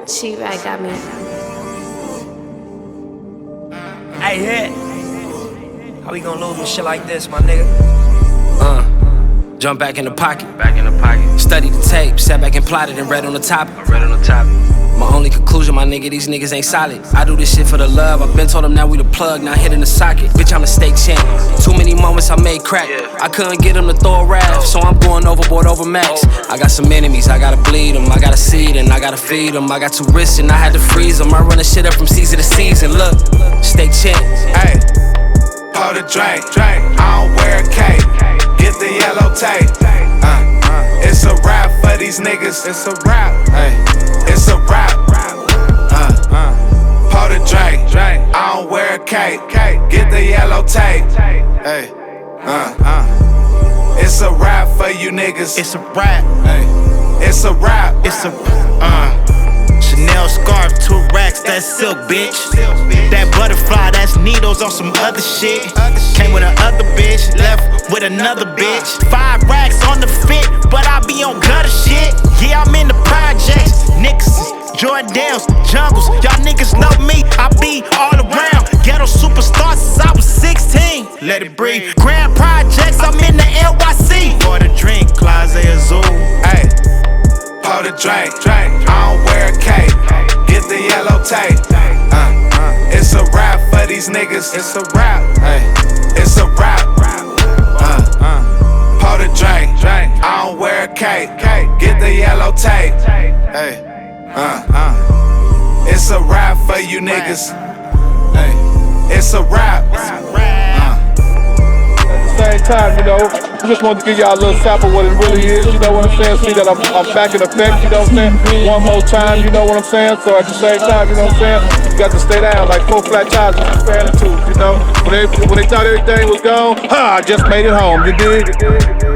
She-Rag got me. Hey, hit. How we gonna lose with shit like this, my nigga? Jump back in the pocket. Studied the tape, sat back and plotted and read on the topic. My only conclusion, my nigga, these niggas ain't solid. I do this shit for the love. I've been told them now we the plug, now hitting the socket. Bitch, I'm a state champ. Too many moments I made crack. I couldn't get them to throw a rap, so I'm going overboard over max. I got some enemies, I gotta bleed them. I gotta seed and I gotta feed them. I got 2 wrists and I had to freeze them. I run the shit up from season to season. Look, state champ. Hey, pour the drink. I don't wear a cape. Get the yellow tape. It's a rap for these niggas. It's a rap. Hey, it's a rap. Pour the drink. I don't wear a cape. Get the yellow tape. Hey, it's a rap for you niggas. It's a rap. Hey, it's a rap. It's a Chanel scarf, 2 racks, that's silk, bitch. That butterfly, that's needles on some other shit. Came with another bitch, left with another bitch. 5 racks on the fit, but I be on gutter shit. Yeah, I'm in the projects. Nixons, Jordans, jungles. Y'all niggas know me, I be all around. Ghetto superstar since I was 16. Let it breathe. Grand projects, I'm in the NYC. For the drink, Closet Azul. Hey, pour the drink. I don't wear a cape. Get the yellow tape. It's a rap for these niggas. It's a rap. Hey, it's a rap. Pour the drink. I don't wear a cape. Get the yellow tape. Hey, it's a rap for you niggas. Hey, it's a rap. Same time, you know, we just wanted to give y'all a little sample of what it really is, you know what I'm saying? See that I'm back in effect, you know what I'm saying? One more time, you know what I'm saying? So at the same time, you know what I'm saying? You got to stay down like 4 flat tires with a fan or 2, you know? When they thought everything was gone, I just made it home, you dig?